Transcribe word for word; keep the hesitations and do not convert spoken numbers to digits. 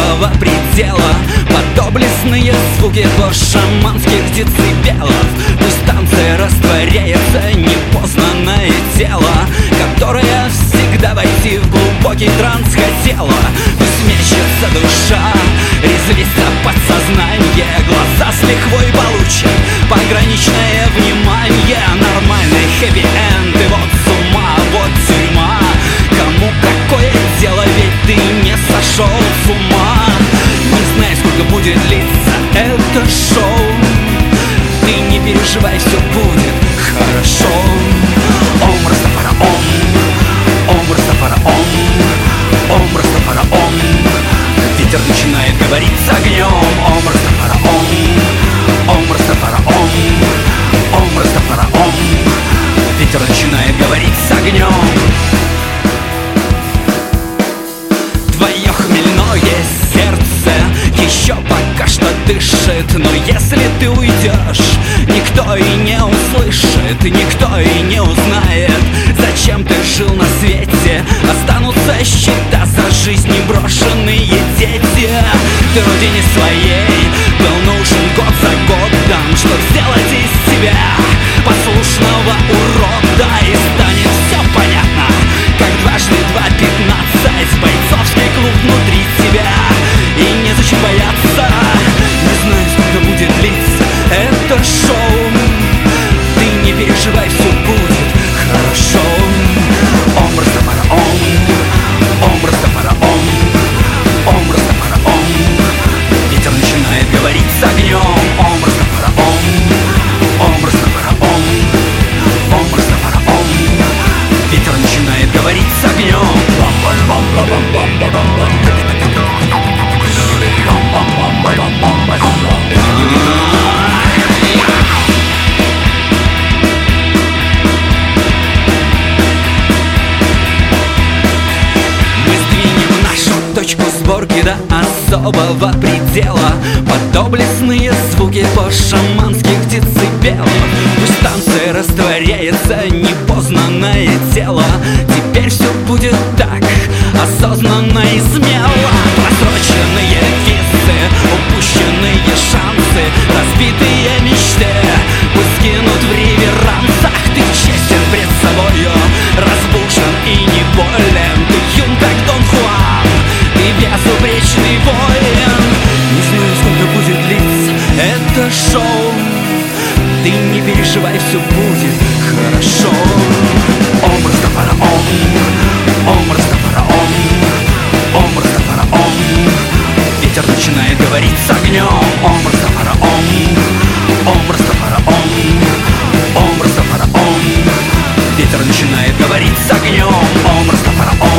особого предела, под доблестные звуки по-шаманских децибелов. Пусть станция растворяется непознанное тело, которое всегда войти в глубокий транс хотела. Пусть мечется душа, резвится подсознание, глаза с лихвой получат пограничное внимание. Нормальный хэппи-энд, и вот с ума, вот тюрьма. Кому какое дело, ведь ты не сошел с ума. Не знаю, сколько будет длиться это шоу, ты не переживай, все будет хорошо. Ом Растафара Ом, Ом Растафара Ом, Ом Растафара Ом. Ветер начинает говорить с огнем. Ом Растафара Ом, Ом Растафара Ом, Ом Растафара Ом. Ветер начинает говорить с огнем. Твое хмельное сердце еще пока что дышит, но если ты уйдешь, никто и не услышит, никто и не узнает, зачем ты жил на свете. Останутся счета за жизнь и брошенные дети. Ты родине своей был нужен год за годом, чтоб сделать из тебя послушного урода. И станет все понятно, как дважды два пятнадцать, бойцовский клуб внутри тебя, и незачем бояться. Не знаю, сколько будет длиться это шоу, ты не переживай, все будет хорошо. Ом Растафара Ом, Ом Растафара Ом, Ом Растафара Ом. Ветер начинает говорить с огнем. Ом Растафара Ом, Ом Растафара Ом, Ом Растафара Ом. Ветер начинает говорить с огнем. Точку сборки до особого предела, под доблестные звуки по-шаманских децибелов. Пусть станция растворяется непознанное тело, теперь все будет так осознанно и смело. Просроченные визы, упущенные шансы, разбитые мечты пусть скинут в реверансах. Ты честен пред собою, разбужен и не болен, ты юн как Дон Хуан, ты безупречный воин. Не знаю, сколько будет длиться это шоу, ты не переживай, все будет хорошо. Ом Растафара Ом, Ом Растафара Ом, Ом Растафара Ом. Ветер начинает говорить с огнем. Ом Растафара Ом, Ом Растафара Ом, Ом Растафара Ом. Ветер начинает говорить с огнем. Ом Растафара Ом.